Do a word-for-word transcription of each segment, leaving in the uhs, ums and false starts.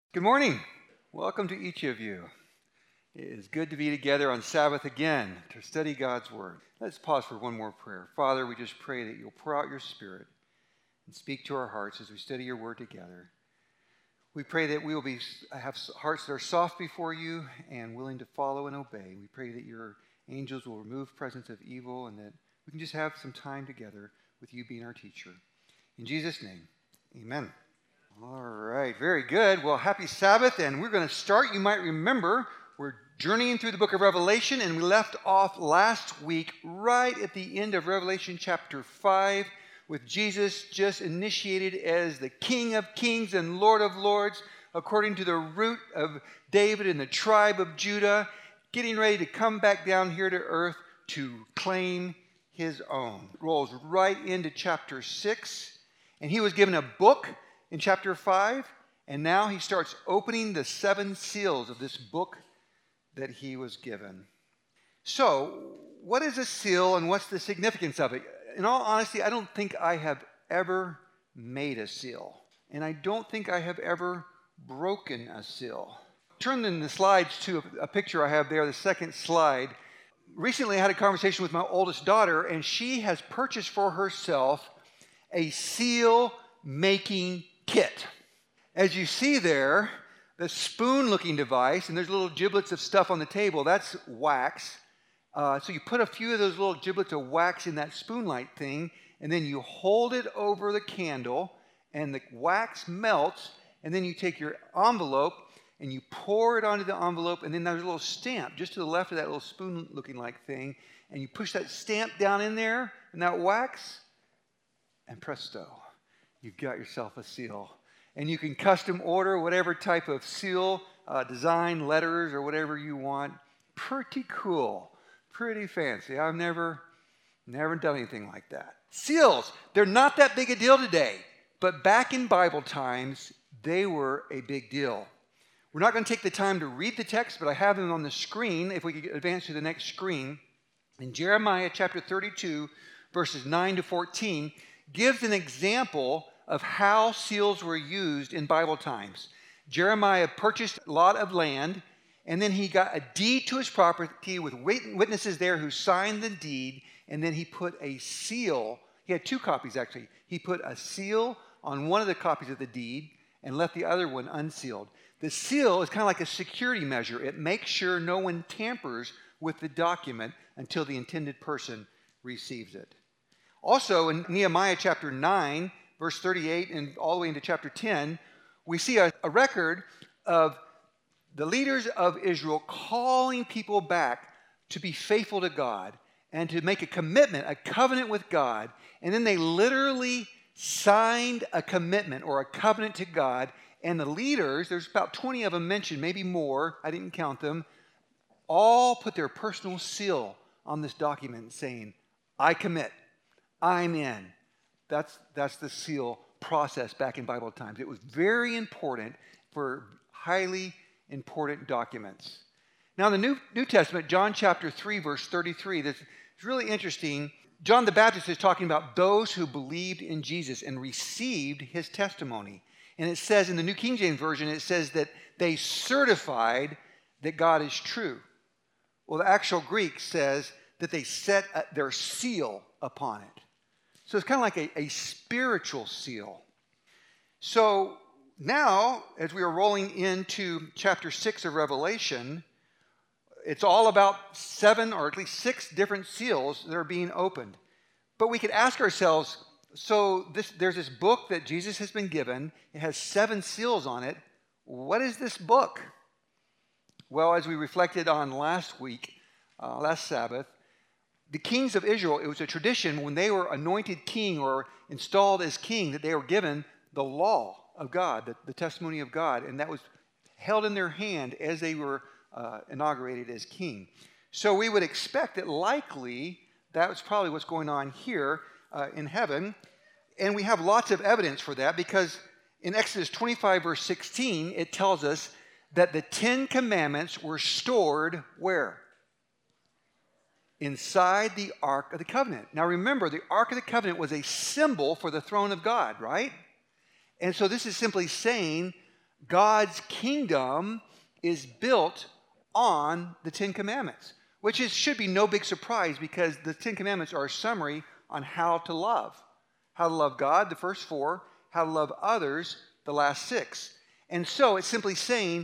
Good morning. Welcome to each of you. It is good to be together on Sabbath again to study God's Word. Let's pause for one more prayer. Father, we just pray that you'll pour out your Spirit and speak to our hearts as we study your Word together. We pray that we will be have hearts that are soft before you and willing to follow and obey. We pray that your angels will remove presence of evil and that we can just have some time together with you being our teacher. In Jesus' name, amen. All right, very good. Well, happy Sabbath, and we're going to start. You might remember we're journeying through the book of Revelation, and we left off last week right at the end of Revelation chapter five with Jesus just initiated as the King of Kings and Lord of Lords according to the root of David and the tribe of Judah, getting ready to come back down here to earth to claim his own. Rolls right into chapter six, and he was given a book in chapter five, and now he starts opening the seven seals of this book that he was given. So, what is a seal and what's the significance of it? In all honesty, I don't think I have ever made a seal, and I don't think I have ever broken a seal. Turn in the slides to a picture I have there, the second slide. Recently, I had a conversation with my oldest daughter, and she has purchased for herself a seal making kit. As you see there, the spoon-looking device, and there's little giblets of stuff on the table, that's wax. Uh, so you put a few of those little giblets of wax in that spoon-like thing, and then you hold it over the candle, and the wax melts, and then you take your envelope, and you pour it onto the envelope, and then there's a little stamp just to the left of that little spoon-looking like thing, and you push that stamp down in there, and that wax, and presto. You've got yourself a seal. And you can custom order whatever type of seal, uh, design, letters, or whatever you want. Pretty cool. Pretty fancy. I've never, never done anything like that. Seals, they're not that big a deal today. But back in Bible times, they were a big deal. We're not going to take the time to read the text, but I have them on the screen. If we could advance to the next screen. In Jeremiah chapter thirty-two, verses nine to fourteen, gives an example of how seals were used in Bible times. Jeremiah purchased a lot of land, and then he got a deed to his property with witnesses there who signed the deed, and then he put a seal. He had two copies, actually. He put a seal on one of the copies of the deed and left the other one unsealed. The seal is kind of like a security measure. It makes sure no one tampers with the document until the intended person receives it. Also, in Nehemiah chapter nine, verse thirty-eight, and all the way into chapter ten, we see a, a record of the leaders of Israel calling people back to be faithful to God and to make a commitment, a covenant with God. And then they literally signed a commitment or a covenant to God. And the leaders, there's about twenty of them mentioned, maybe more, I didn't count them, all put their personal seal on this document saying, I commit. I'm in. That's, that's the seal process back in Bible times. It was very important for highly important documents. Now, in the New, New Testament, John chapter three, verse thirty-three, this is really interesting. John the Baptist is talking about those who believed in Jesus and received his testimony. And it says in the New King James Version, it says that they certified that God is true. Well, the actual Greek says that they set their seal upon it. So it's kind of like a, a spiritual seal. So now, as we are rolling into chapter six of Revelation, it's all about seven or at least six different seals that are being opened. But we could ask ourselves, so this, there's this book that Jesus has been given. It has seven seals on it. What is this book? Well, as we reflected on last week, uh, last Sabbath, the kings of Israel, it was a tradition when they were anointed king or installed as king that they were given the law of God, the, the testimony of God, and that was held in their hand as they were uh, inaugurated as king. So we would expect that likely that was probably what's going on here uh, in heaven, and we have lots of evidence for that because in Exodus twenty-five, verse sixteen, it tells us that the Ten Commandments were stored where? Inside the Ark of the Covenant. Now remember, the Ark of the Covenant was a symbol for the throne of God, right? And so this is simply saying God's kingdom is built on the Ten Commandments, which is, should be no big surprise because the Ten Commandments are a summary on how to love. How to love God, the first four, how to love others, the last six. And so it's simply saying,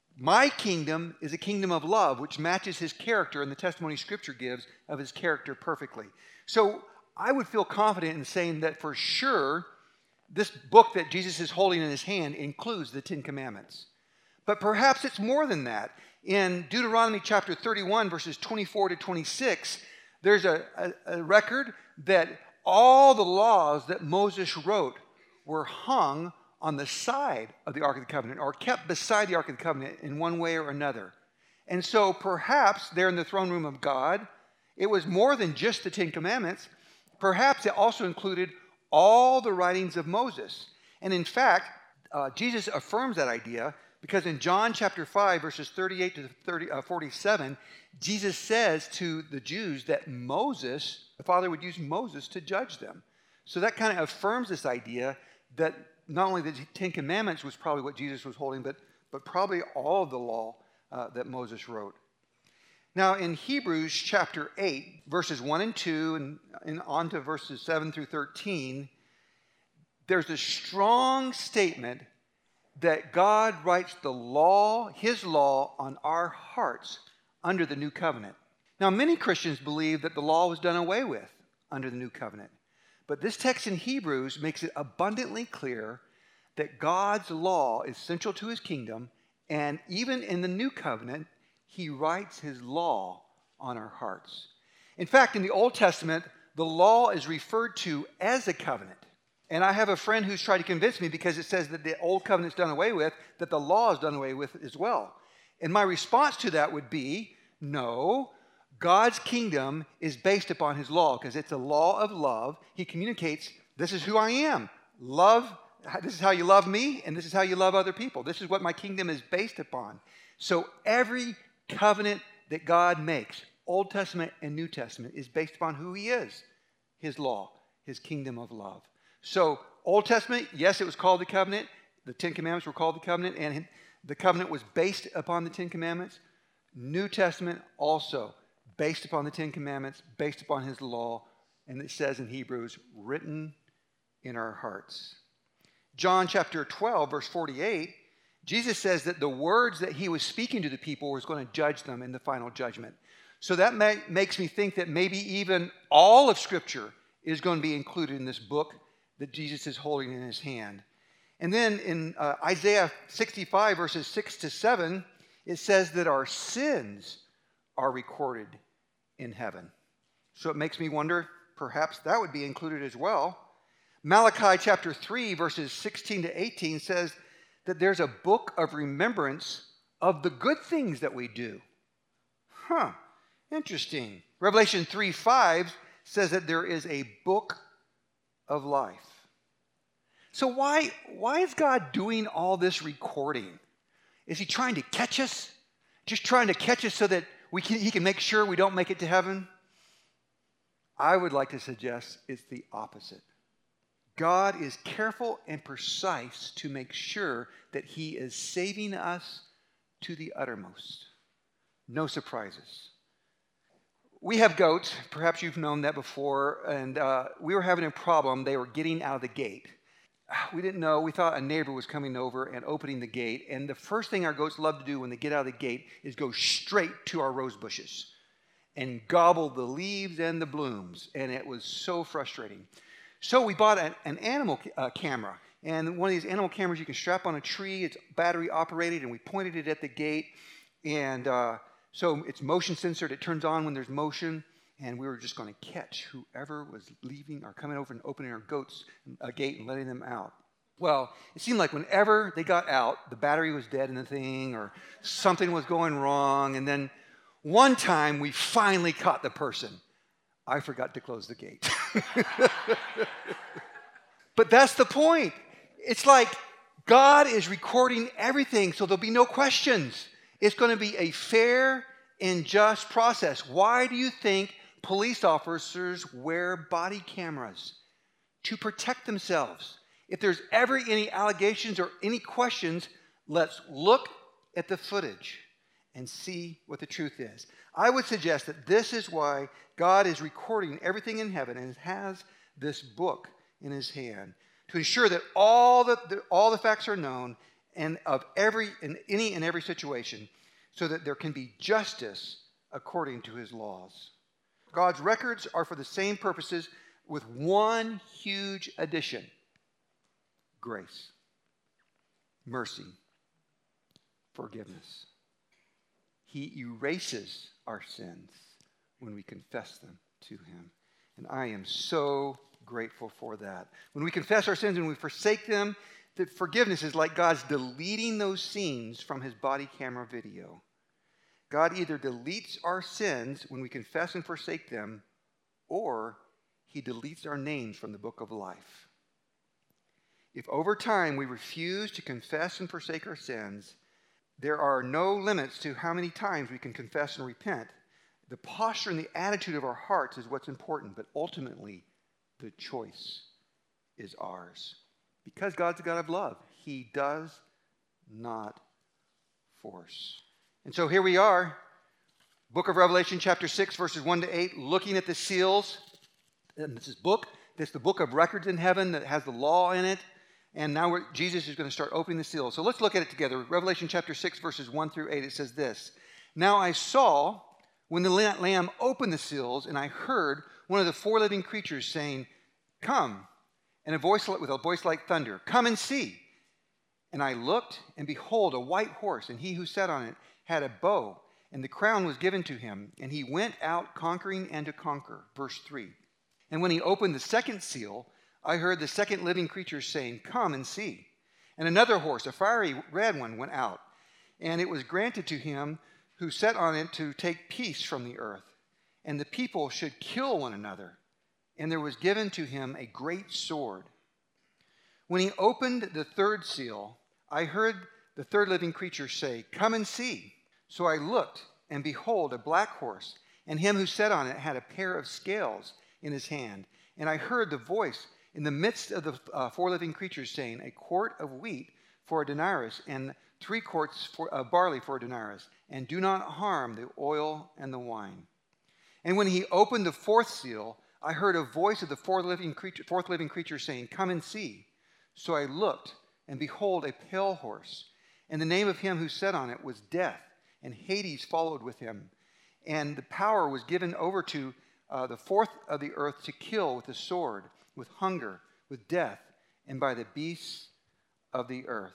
my kingdom is a kingdom of love, which matches his character, and the testimony Scripture gives of his character perfectly. So I would feel confident in saying that for sure, this book that Jesus is holding in his hand includes the Ten Commandments. But perhaps it's more than that. In Deuteronomy chapter thirty-one, verses twenty-four to twenty-six, there's a, a, a record that all the laws that Moses wrote were hung on the side of the Ark of the Covenant, or kept beside the Ark of the Covenant in one way or another. And so perhaps there in the throne room of God, it was more than just the Ten Commandments. Perhaps it also included all the writings of Moses. And in fact, uh, Jesus affirms that idea because in John chapter five, verses thirty-eight to thirty, uh, forty-seven, Jesus says to the Jews that Moses, the Father would use Moses to judge them. So that kind of affirms this idea that not only the Ten Commandments was probably what Jesus was holding, but, but probably all of the law uh, that Moses wrote. Now, in Hebrews chapter eight, verses one and two, and, and on to verses seven through thirteen, there's a strong statement that God writes the law, his law, on our hearts under the new covenant. Now, many Christians believe that the law was done away with under the new covenant. But this text in Hebrews makes it abundantly clear that God's law is central to his kingdom, and even in the new covenant, he writes his law on our hearts. In fact, in the Old Testament, the law is referred to as a covenant. And I have a friend who's tried to convince me because it says that the old covenant's done away with, that the law is done away with as well. And my response to that would be, no, God's kingdom is based upon his law because it's a law of love. He communicates, this is who I am. Love, this is how you love me, and this is how you love other people. This is what my kingdom is based upon. So every covenant that God makes, Old Testament and New Testament, is based upon who he is, his law, his kingdom of love. So Old Testament, yes, it was called the covenant. The Ten Commandments were called the covenant, and the covenant was based upon the Ten Commandments. New Testament also based upon the Ten Commandments, based upon his law, and it says in Hebrews, written in our hearts. John chapter twelve, verse forty-eight, Jesus says that the words that he was speaking to the people was going to judge them in the final judgment. So that ma- makes me think that maybe even all of Scripture is going to be included in this book that Jesus is holding in his hand. And then in uh, Isaiah sixty-five, verses six to seven, it says that our sins are recorded in heaven. So it makes me wonder, perhaps that would be included as well. Malachi chapter three, verses sixteen to eighteen says that there's a book of remembrance of the good things that we do. Huh, interesting. Revelation three five says that there is a book of life. So why, why is God doing all this recording? Is he trying to catch us? Just trying to catch us so that we can, he can make sure we don't make it to heaven? I would like to suggest it's the opposite. God is careful and precise to make sure that he is saving us to the uttermost. No surprises. We have goats. Perhaps you've known that before. And uh, we were having a problem. They were getting out of the gate. We didn't know. We thought a neighbor was coming over and opening the gate. And the first thing our goats love to do when they get out of the gate is go straight to our rose bushes and gobble the leaves and the blooms. And it was so frustrating. So we bought an, an animal uh, camera. And one of these animal cameras you can strap on a tree. It's battery operated. And we pointed it at the gate. And uh, so it's motion censored. It turns on when there's motion. And we were just going to catch whoever was leaving or coming over and opening our goats a gate and letting them out. Well, it seemed like whenever they got out, the battery was dead in the thing or something was going wrong. And then one time we finally caught the person. I forgot to close the gate. But that's the point. It's like God is recording everything, so there'll be no questions. It's going to be a fair and just process. Why do you think police officers wear body cameras? To protect themselves. If there's ever any allegations or any questions, Let's look at the footage and see what the truth is. I would suggest that this is why God is recording everything in heaven and has this book in his hand, to ensure that all the, the, all the facts are known and of every in any and every situation, so that there can be justice according to his laws. God's records are for the same purposes, with one huge addition: grace, mercy, forgiveness. He erases our sins when we confess them to him. And I am so grateful for that. When we confess our sins and we forsake them, the forgiveness is like God's deleting those scenes from his body camera video. God either deletes our sins when we confess and forsake them, or he deletes our names from the book of life. If over time we refuse to confess and forsake our sins, there are no limits to how many times we can confess and repent. The posture and the attitude of our hearts is what's important, but ultimately, the choice is ours. Because God's a God of love, he does not force. And so here we are, book of Revelation, chapter six, verses one to eight, looking at the seals. And this is book, this is the book of records in heaven that has the law in it. And now we're, Jesus is going to start opening the seals. So let's look at it together. Revelation chapter six, verses one through eight, it says this: Now I saw when the Lamb opened the seals, and I heard one of the four living creatures saying, "Come," and a voice with a voice like thunder, "Come and see." And I looked, and behold, a white horse, and he who sat on it had a bow, and the crown was given to him, and he went out conquering and to conquer. Verse three. And when he opened the second seal, I heard the second living creature saying, "Come and see." And another horse, a fiery red one, went out, and it was granted to him who sat on it to take peace from the earth, and the people should kill one another. And there was given to him a great sword. When he opened the third seal, I heard the third living creature say, "Come and see." So I looked, and behold, a black horse, and him who sat on it had a pair of scales in his hand. And I heard the voice in the midst of the uh, four living creatures saying, "A quart of wheat for a denarius, and three quarts for, of barley for a denarius, and do not harm the oil and the wine." And when he opened the fourth seal, I heard a voice of the fourth living creature, fourth living creature saying, "Come and see." So I looked, and behold, a pale horse, and the name of him who sat on it was Death, and Hades followed with him. And the power was given over to uh, the fourth of the earth to kill with the sword, with hunger, with death, and by the beasts of the earth.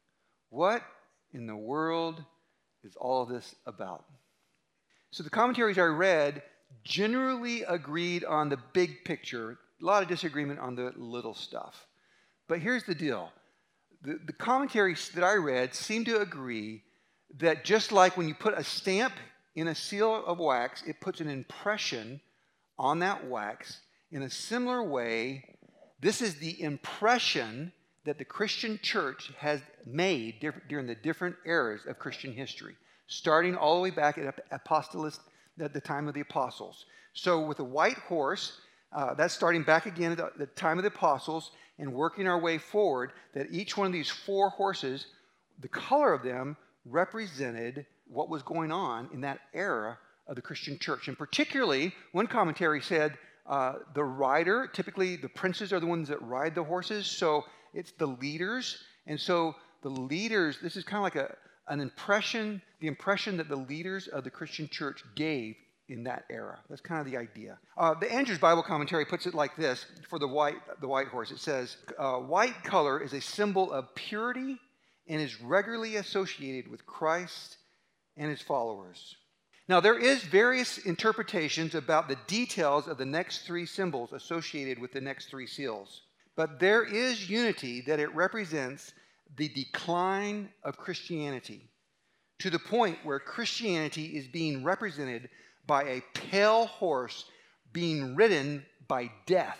What in the world is all of this about? So the commentaries I read generally agreed on the big picture, a lot of disagreement on the little stuff. But here's the deal. The, the commentaries that I read seem to agree that just like when you put a stamp in a seal of wax, it puts an impression on that wax. In a similar way, this is the impression that the Christian church has made diff- during the different eras of Christian history, starting all the way back at apostolic, at the time of the apostles. So with a white horse, uh, that's starting back again at the, the time of the apostles and working our way forward, that each one of these four horses, the color of them represented what was going on in that era of the Christian church. And particularly, one commentary said uh, the rider, typically the princes are the ones that ride the horses, so it's the leaders. And so the leaders, this is kind of like a, an impression, the impression that the leaders of the Christian church gave in that era. That's kind of the idea. Uh, the Andrews Bible Commentary puts it like this for the white, the white horse. It says, uh, white color is a symbol of purity and is regularly associated with Christ and his followers. Now, there is various interpretations about the details of the next three symbols associated with the next three seals. But there is unity that it represents the decline of Christianity to the point where Christianity is being represented by a pale horse being ridden by death,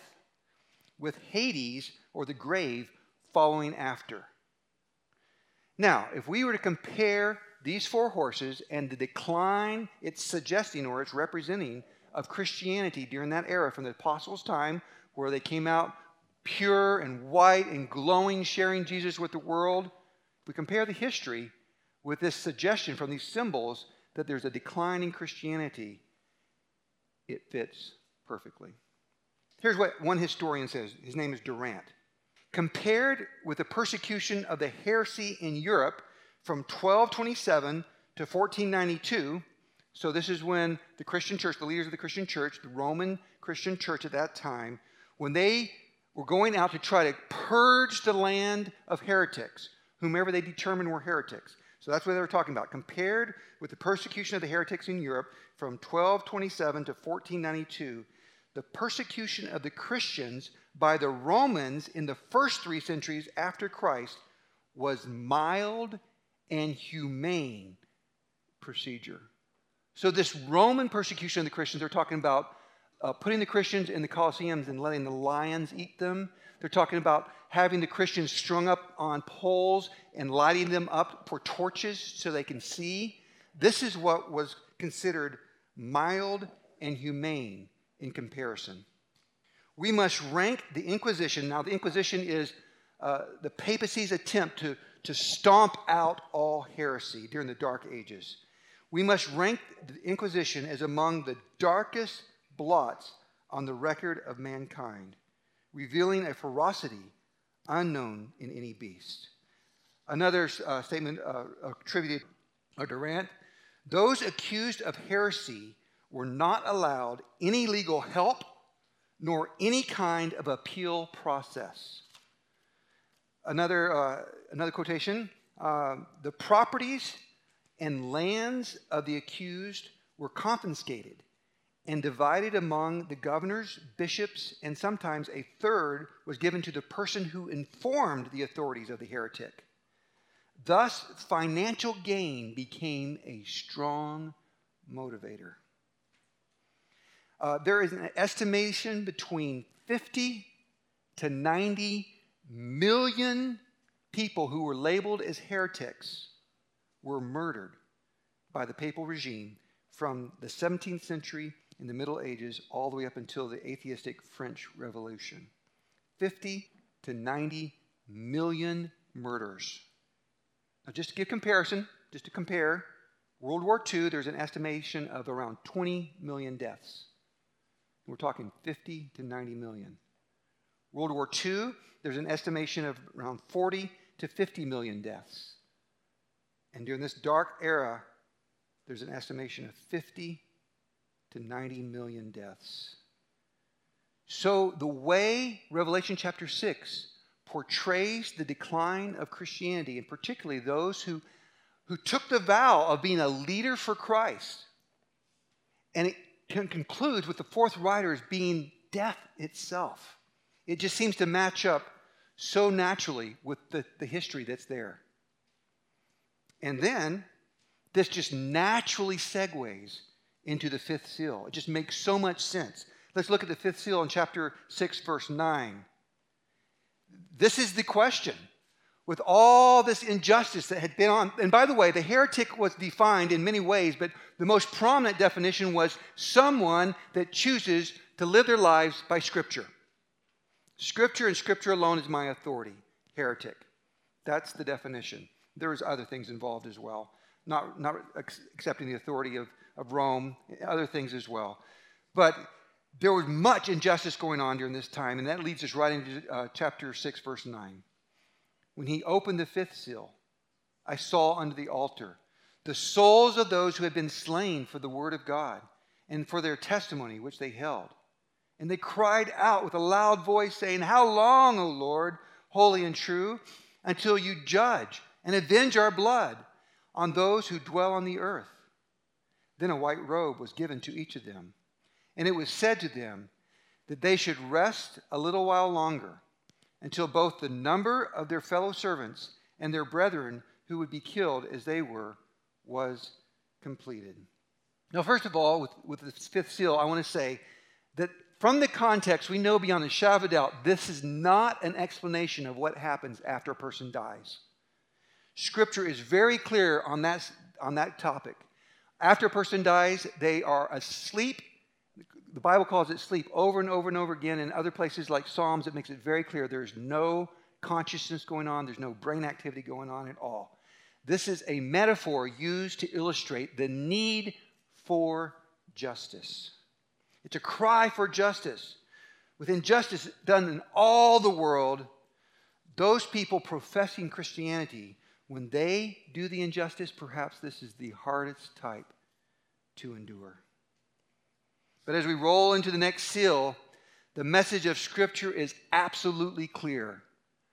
with Hades, or the grave, following after. Now, if we were to compare these four horses and the decline it's suggesting or it's representing of Christianity during that era from the apostles' time, where they came out pure and white and glowing, sharing Jesus with the world, we compare the history with this suggestion from these symbols that there's a decline in Christianity, it fits perfectly. Here's what one historian says. His name is Durant. Compared with the persecution of the heresy in Europe from twelve twenty-seven to fourteen ninety-two, so this is when the Christian church, the leaders of the Christian church, the Roman Christian church at that time, when they were going out to try to purge the land of heretics, whomever they determined were heretics. So that's what they were talking about. Compared with the persecution of the heretics in Europe from twelve twenty-seven to fourteen ninety-two, the persecution of the Christians by the Romans in the first three centuries after Christ was mild and humane procedure. So this Roman persecution of the Christians, they're talking about uh, putting the Christians in the Colosseums and letting the lions eat them. They're talking about having the Christians strung up on poles and lighting them up for torches so they can see. This is what was considered mild and humane in comparison. We must rank the Inquisition. Now, the Inquisition is uh, the papacy's attempt to, to stomp out all heresy during the Dark Ages. We must rank the Inquisition as among the darkest blots on the record of mankind, revealing a ferocity unknown in any beast. Another uh, statement uh, attributed to Durant: those accused of heresy were not allowed any legal help nor any kind of appeal process. Another, uh, another quotation, uh, the properties and lands of the accused were confiscated and divided among the governors, bishops, and sometimes a third was given to the person who informed the authorities of the heretic. Thus, financial gain became a strong motivator. Uh, there is an estimation between fifty to ninety million people who were labeled as heretics were murdered by the papal regime from the seventeenth century in the Middle Ages all the way up until the atheistic French Revolution. fifty to ninety million murders. Now, just to give comparison, just to compare, World War Two, there's an estimation of around twenty million deaths. We're talking fifty to ninety million. World War Two, there's an estimation of around forty to fifty million deaths. And during this dark era, there's an estimation of fifty to ninety million deaths. So the way Revelation chapter six portrays the decline of Christianity, and particularly those who, who took the vow of being a leader for Christ, and it concludes with the fourth rider as being death itself. It just seems to match up so naturally with the, the history that's there. And then this just naturally segues into the fifth seal. It just makes so much sense. Let's look at the fifth seal in chapter six, verse nine. This is the question. With all this injustice that had been on, and by the way, the heretic was defined in many ways, but the most prominent definition was someone that chooses to live their lives by Scripture. Scripture and Scripture alone is my authority. Heretic. That's the definition. There's other things involved as well. Not, not accepting the authority of, of Rome, other things as well. But there was much injustice going on during this time, and that leads us right into uh, chapter six, verse nine. When he opened the fifth seal, I saw under the altar the souls of those who had been slain for the word of God and for their testimony which they held. And they cried out with a loud voice, saying, How long, O Lord, holy and true, until you judge and avenge our blood on those who dwell on the earth? Then a white robe was given to each of them, and it was said to them that they should rest a little while longer, until both the number of their fellow servants and their brethren who would be killed as they were was completed. Now, first of all, with, with the fifth seal, I want to say that from the context, we know beyond a shadow of a doubt, this is not an explanation of what happens after a person dies. Scripture is very clear on that, on that topic. After a person dies, they are asleep. The Bible calls it sleep over and over and over again. In other places like Psalms, it makes it very clear there's no consciousness going on. There's no brain activity going on at all. This is a metaphor used to illustrate the need for justice. It's a cry for justice. With injustice done in all the world, those people professing Christianity, when they do the injustice, perhaps this is the hardest type to endure. But as we roll into the next seal, the message of Scripture is absolutely clear.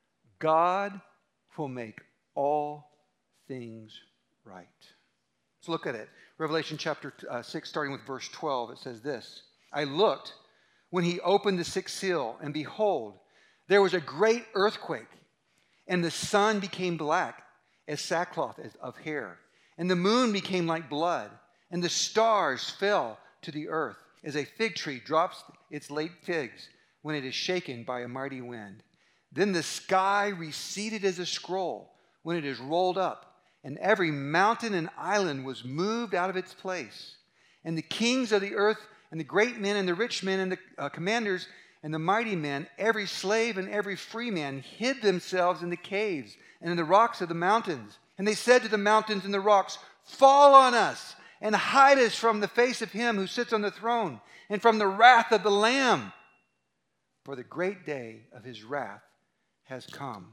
God will make all things right. Let's look at it. Revelation chapter uh, six, starting with verse twelve, it says this. I looked when he opened the sixth seal, and behold, there was a great earthquake, and the sun became black as sackcloth of hair, and the moon became like blood, and the stars fell to the earth, as a fig tree drops its late figs when it is shaken by a mighty wind. Then the sky receded as a scroll when it is rolled up, and every mountain and island was moved out of its place. And the kings of the earth, and the great men, and the rich men, and the uh, commanders, and the mighty men, every slave and every free man, hid themselves in the caves and in the rocks of the mountains. And they said to the mountains and the rocks, fall on us, and hide us from the face of him who sits on the throne, and from the wrath of the Lamb. For the great day of his wrath has come.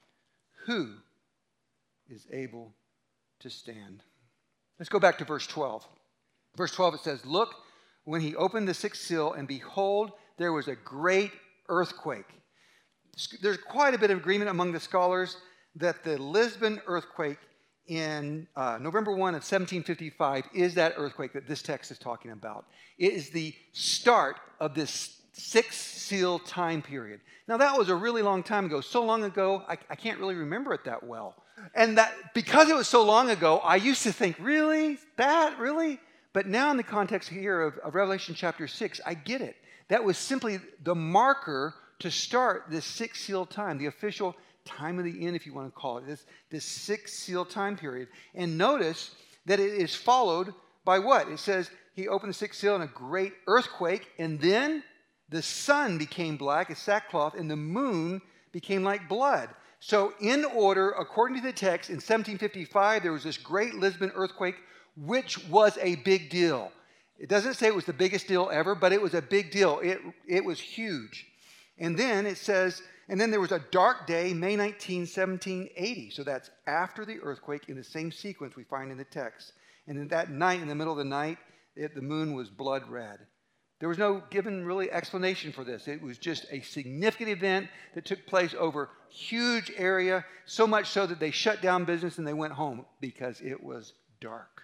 Who is able to stand? Let's go back to verse twelve. Verse twelve, it says, look, when he opened the sixth seal, and behold, there was a great earthquake. There's quite a bit of agreement among the scholars that the Lisbon earthquake in uh, November first of seventeen fifty-five is that earthquake that this text is talking about. It is the start of this six seal time period. Now, that was a really long time ago. So long ago, I, I can't really remember it that well. And that because it was so long ago, I used to think, really? That? Really? But now in the context here of, of Revelation chapter six, I get it. That was simply the marker to start this six seal time, the official time of the end, if you want to call it, this, this six seal time period. And notice that it is followed by what? It says he opened the sixth seal in a great earthquake, and then the sun became black as sackcloth, and the moon became like blood. So in order, according to the text, in seventeen fifty-five, there was this great Lisbon earthquake, which was a big deal. It doesn't say it was the biggest deal ever, but it was a big deal. It, it was huge. And then it says, and then there was a dark day, May nineteenth, seventeen eighty. So that's after the earthquake in the same sequence we find in the text. And then that night, in the middle of the night, it, the moon was blood red. There was no given really explanation for this. It was just a significant event that took place over a huge area, so much so that they shut down business and they went home because it was dark.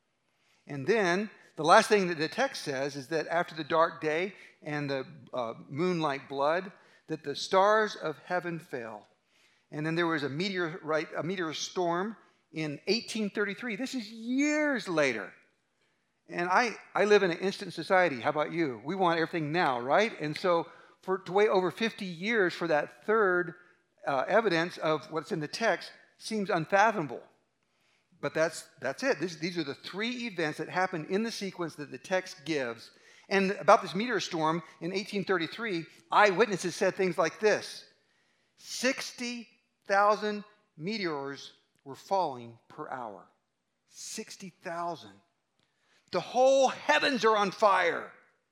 And then the last thing that the text says is that after the dark day and the uh, moon like blood, that the stars of heaven fell. And then there was a meteorite, a meteor storm in eighteen thirty-three. This is years later. And I, I live in an instant society. How about you? We want everything now, right? And so for to wait over fifty years for that third uh, evidence of what's in the text seems unfathomable. But that's that's it. This, these are the three events that happen in the sequence that the text gives. And about this meteor storm in eighteen thirty-three, eyewitnesses said things like this. sixty thousand meteors were falling per hour. sixty thousand. The whole heavens are on fire.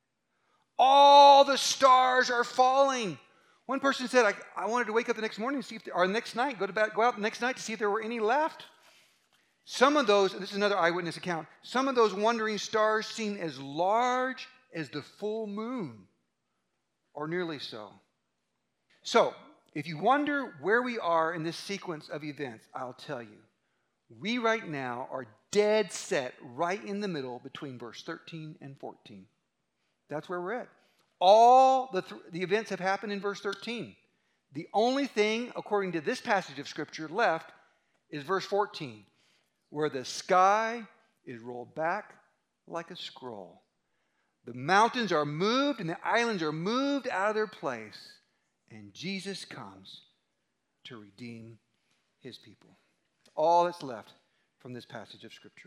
All the stars are falling. One person said, I, I wanted to wake up the next morning to see if, there, or next night, go to bed, go out the next night to see if there were any left. Some of those, and this is another eyewitness account, some of those wandering stars seem as large as the full moon, or nearly so. So, if you wonder where we are in this sequence of events, I'll tell you. We right now are dead set right in the middle between verse thirteen and fourteen. That's where we're at. All the, th- the events have happened in verse thirteen. The only thing, according to this passage of Scripture, left is verse fourteen, where the sky is rolled back like a scroll. The mountains are moved and the islands are moved out of their place, and Jesus comes to redeem his people. All that's left from this passage of Scripture.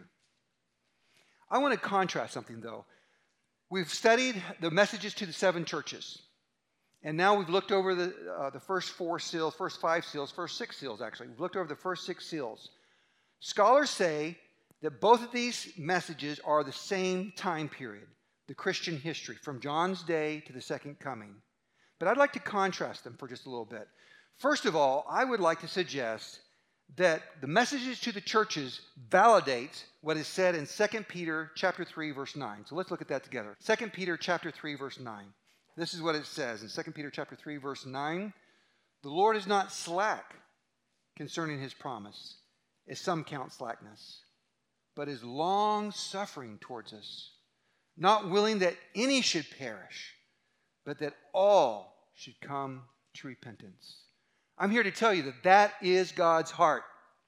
I want to contrast something, though. We've studied the messages to the seven churches. And now we've looked over the, uh, the first four seals, first five seals, first six seals actually. We've looked over the first six seals. Scholars say that both of these messages are the same time period, the Christian history, from John's day to the second coming. But I'd like to contrast them for just a little bit. First of all, I would like to suggest that the messages to the churches validates what is said in Second Peter chapter three, verse nine. So let's look at that together. Second Peter chapter three, verse nine. This is what it says in Second Peter chapter three, verse nine. The Lord is not slack concerning his promise, as some count slackness, but is long-suffering towards us, not willing that any should perish, but that all should come to repentance. I'm here to tell you that that is God's heart.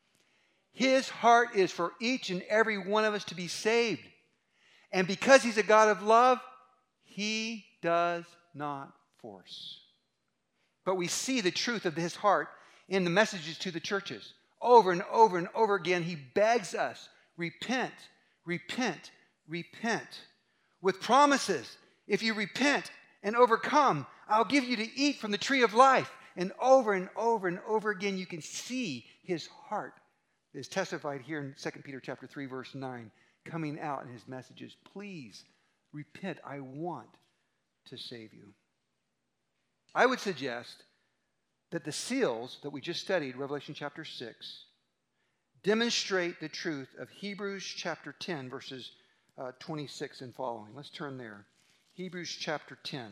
His heart is for each and every one of us to be saved. And because he's a God of love, he does not force. But we see the truth of his heart in the messages to the churches. Over and over and over again, he begs us, repent, repent, repent. With promises, if you repent and overcome, I'll give you to eat from the tree of life. And over and over and over again, you can see his heart is testified here in Second Peter chapter three, verse nine, coming out in his messages. Please repent. I want to save you. I would suggest that the seals that we just studied, Revelation chapter six, demonstrate the truth of Hebrews chapter ten, verses uh, twenty-six and following. Let's turn there. Hebrews chapter ten.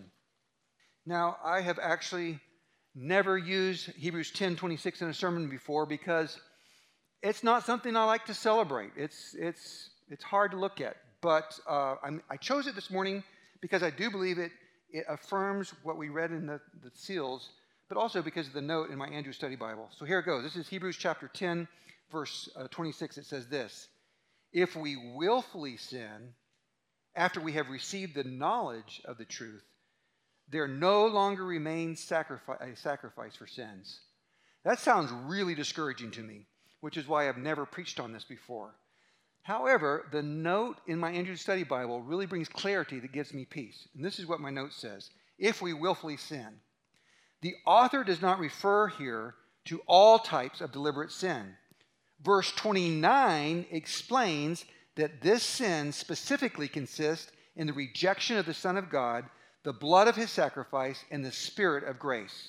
Now, I have actually never used Hebrews ten twenty-six in a sermon before because it's not something I like to celebrate. It's, it's, it's hard to look at. But uh, I'm, I chose it this morning because I do believe it, it affirms what we read in the, the seals, but also because of the note in my Andrew Study Bible. So here it goes. This is Hebrews chapter ten, verse uh, twenty-six. It says this: if we willfully sin after we have received the knowledge of the truth, there no longer remains sacrifice, a sacrifice for sins. That sounds really discouraging to me, which is why I've never preached on this before. However, the note in my Andrew Study Bible really brings clarity that gives me peace. And this is what my note says: if we willfully sin. The author does not refer here to all types of deliberate sin. Verse twenty-nine explains that this sin specifically consists in the rejection of the Son of God, the blood of his sacrifice, and the Spirit of grace.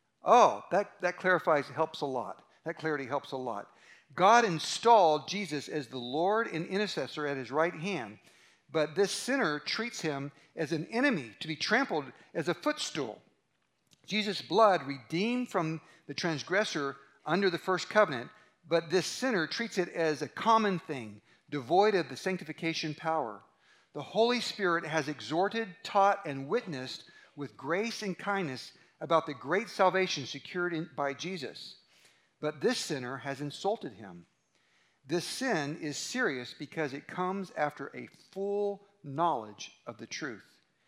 Oh, that, that clarifies, helps a lot. That clarity helps a lot. God installed Jesus as the Lord and intercessor at his right hand, but this sinner treats him as an enemy to be trampled as a footstool. Jesus' blood redeemed from the transgressor under the first covenant, but this sinner treats it as a common thing, devoid of the sanctification power. The Holy Spirit has exhorted, taught, and witnessed with grace and kindness about the great salvation secured in, by Jesus. But this sinner has insulted him. This sin is serious because it comes after a full knowledge of the truth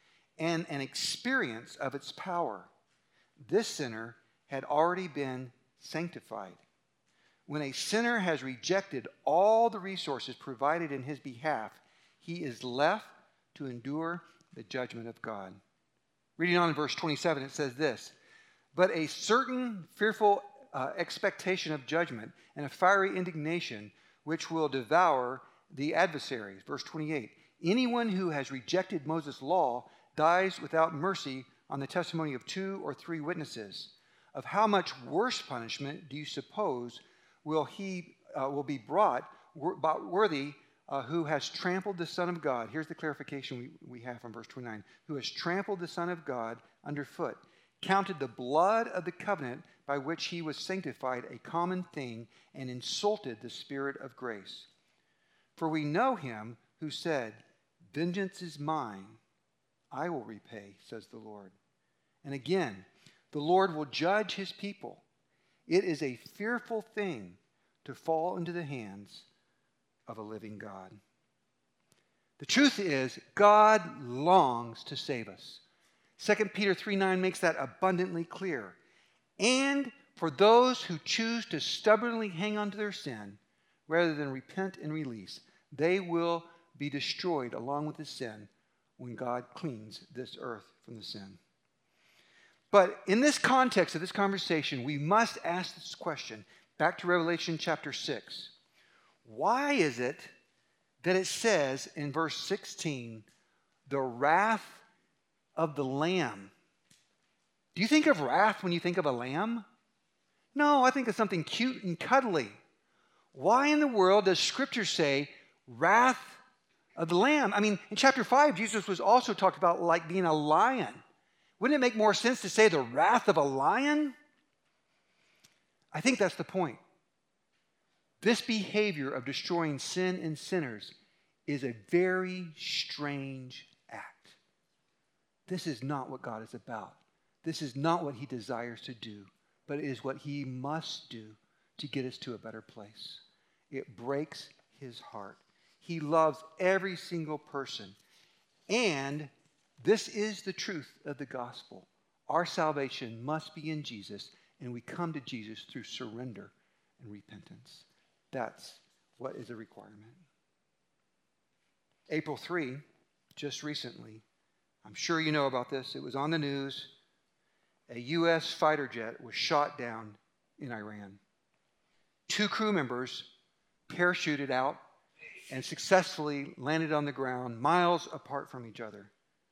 and an experience of its power. This sinner had already been sanctified. When a sinner has rejected all the resources provided in his behalf, he is left to endure the judgment of God. Reading on in verse twenty-seven, it says this: but a certain fearful uh, expectation of judgment and a fiery indignation which will devour the adversaries. Verse twenty-eight, anyone who has rejected Moses' law dies without mercy on the testimony of two or three witnesses. Of how much worse punishment do you suppose will he uh, will be brought worthy uh, who has trampled the Son of God? Here's the clarification we, we have from verse twenty-nine. Who has trampled the Son of God underfoot, counted the blood of the covenant by which he was sanctified a common thing, and insulted the Spirit of grace. For we know him who said, vengeance is mine, I will repay, says the Lord. And again, the Lord will judge his people. It is a fearful thing to fall into the hands of a living God. The truth is, God longs to save us. Second Peter three nine makes that abundantly clear. And for those who choose to stubbornly hang on to their sin, rather than repent and release, they will be destroyed along with the sin when God cleans this earth from the sin. But in this context of this conversation, we must ask this question, back to Revelation chapter six. Why is it that it says in verse sixteen, the wrath of the Lamb? Do you think of wrath when you think of a lamb? No, I think of something cute and cuddly. Why in the world does Scripture say wrath of the Lamb? I mean, in chapter five, Jesus was also talked about like being a lion. Wouldn't it make more sense to say the wrath of a lion? I think that's the point. This behavior of destroying sin and sinners is a very strange act. This is not what God is about. This is not what he desires to do, but it is what he must do to get us to a better place. It breaks his heart. He loves every single person. And this is the truth of the gospel. Our salvation must be in Jesus, and we come to Jesus through surrender and repentance. That's what is a requirement. April third, just recently, I'm sure you know about this. It was on the news. A U S fighter jet was shot down in Iran. Two crew members parachuted out and successfully landed on the ground miles apart from each other.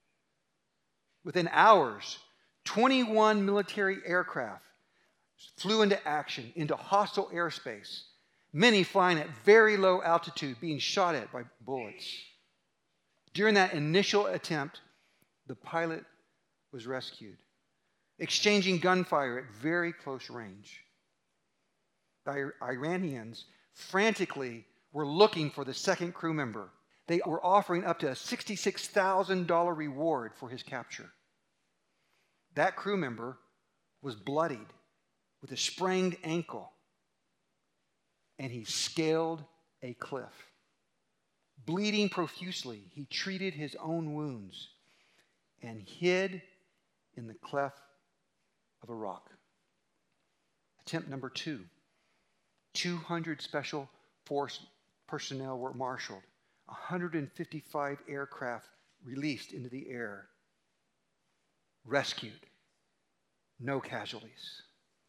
Within hours, twenty-one military aircraft flew into action, into hostile airspace, many flying at very low altitude, being shot at by bullets. During that initial attempt, the pilot was rescued, exchanging gunfire at very close range. The Iranians frantically were looking for the second crew member. They were offering up to a sixty-six thousand dollars reward for his capture. That crew member was bloodied with a sprained ankle, and he scaled a cliff. Bleeding profusely, he treated his own wounds and hid in the cleft of a rock. Attempt number two. two hundred special force personnel were marshaled. one hundred fifty-five aircraft released into the air. Rescued. No casualties.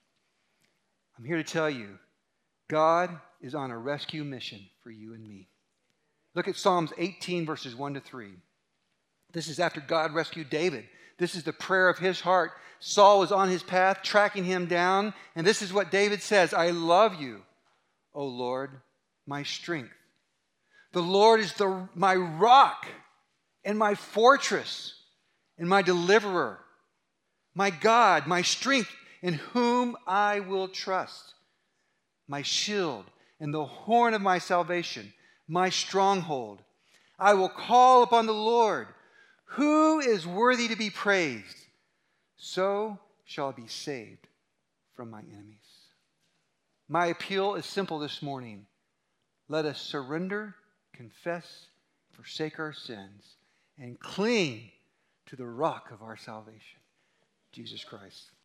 I'm here to tell you, God is on a rescue mission for you and me. Look at Psalms eighteen, verses one to three. This is after God rescued David. This is the prayer of his heart. Saul was on his path, tracking him down, and this is what David says: I love you, O Lord, my strength. The Lord is the, my rock and my fortress and my deliverer, my God, my strength, in whom I will trust, my shield and the horn of my salvation, my stronghold. I will call upon the Lord, who is worthy to be praised. So shall I be saved from my enemies. My appeal is simple this morning. Let us surrender, confess, forsake our sins, and cling to the rock of our salvation, Jesus Christ.